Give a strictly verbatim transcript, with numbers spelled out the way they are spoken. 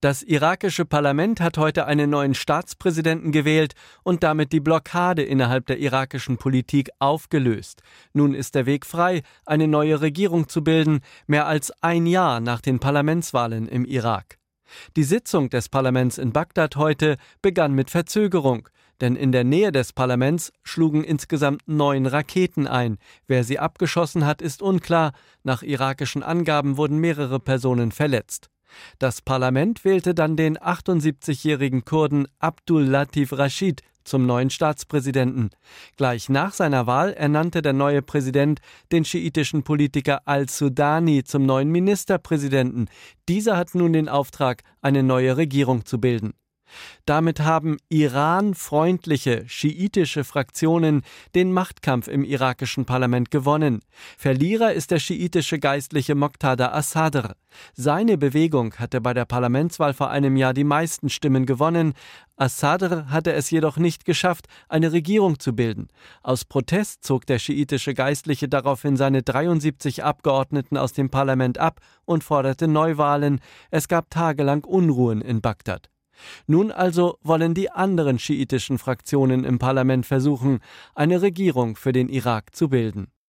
Das irakische Parlament hat heute einen neuen Staatspräsidenten gewählt und damit die Blockade innerhalb der irakischen Politik aufgelöst. Nun ist der Weg frei, eine neue Regierung zu bilden, mehr als ein Jahr nach den Parlamentswahlen im Irak. Die Sitzung des Parlaments in Bagdad heute begann mit Verzögerung, denn in der Nähe des Parlaments schlugen insgesamt neun Raketen ein. Wer sie abgeschossen hat, ist unklar. Nach irakischen Angaben wurden mehrere Personen verletzt. Das Parlament wählte dann den achtundsiebzigjährigen Kurden Abdul Latif Rashid zum neuen Staatspräsidenten. Gleich nach seiner Wahl ernannte der neue Präsident den schiitischen Politiker al-Sudani zum neuen Ministerpräsidenten. Dieser hat nun den Auftrag, eine neue Regierung zu bilden. Damit haben Iran-freundliche schiitische Fraktionen den Machtkampf im irakischen Parlament gewonnen. Verlierer ist der schiitische Geistliche Moqtada as-Sadr. Seine Bewegung hatte bei der Parlamentswahl vor einem Jahr die meisten Stimmen gewonnen. As-Sadr hatte es jedoch nicht geschafft, eine Regierung zu bilden. Aus Protest zog der schiitische Geistliche daraufhin seine dreiundsiebzig Abgeordneten aus dem Parlament ab und forderte Neuwahlen. Es gab tagelang Unruhen in Bagdad. Nun also wollen die anderen schiitischen Fraktionen im Parlament versuchen, eine Regierung für den Irak zu bilden.